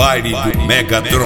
Baile do Megatron.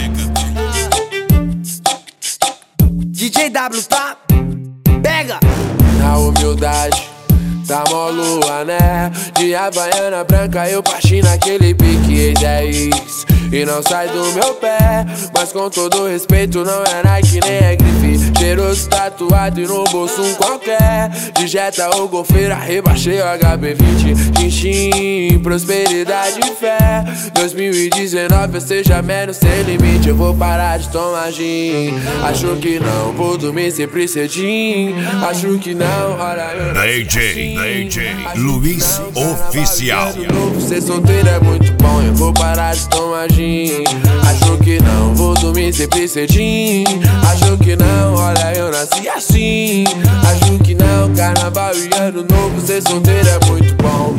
DJ W, tá? Pega! Na humildade, tá mó lua, né? De Havaiana branca eu parti naquele pique, ex e não sai do meu pé. Mas com todo respeito, não é Nike nem é grife. Cheiroso, tatuado e no bolso um qualquer. De Jetta ou golfeira, rebaixei o HB20. Chinchim, prosperidade e fé. 2019 eu seja menos sem limite. Eu vou parar de tomar gin. Acho que não, vou dormir sempre cedinho. Acho que não, olha eu DJ Luiz Oficial. Ser solteiro é muito bom, eu vou parar de tomar gin. Acho que não, vou dormir sempre cedinho. Acho que não, olha eu nasci assim. Acho que não, carnaval e ano novo, ser solteiro é muito bom.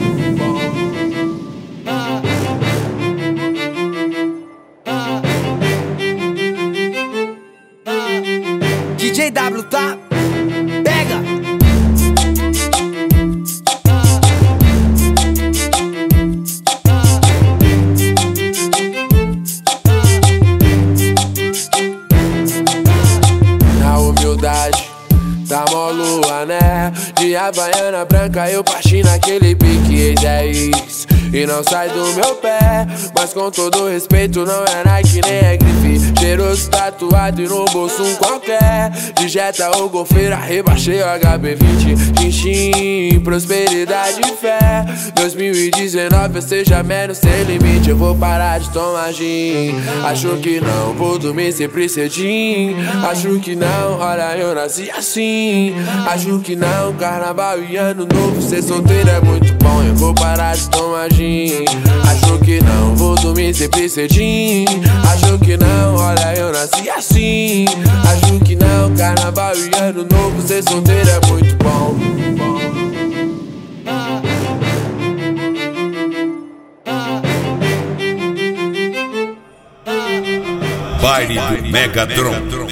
DJ W, tá? Pega! Na humildade, tá mó lua, né? De Havaiana branca eu parti naquele pique, ex e não sai do meu pé. Mas com todo respeito, não é Nike nem é grife. Cheiroso, tatuado e no bolso um qualquer. De Jetta ou golfeira, rebaixei o HB20. Chinchim, prosperidade e fé. 2019 eu seja menos sem limite. Eu vou parar de tomar gin. Acho que não, vou dormir sempre cedinho. Acho que não, olha eu nasci assim. Acho que não, carnaval e ano novo, ser solteiro é muito bom. Eu vou parar de tomar gin. Acho que não, vou dormir sempre cedinho. Acho que não, olha eu nasci assim. Acho que não, carnaval e ano novo, ser solteiro é muito bom. Baile do Megatron.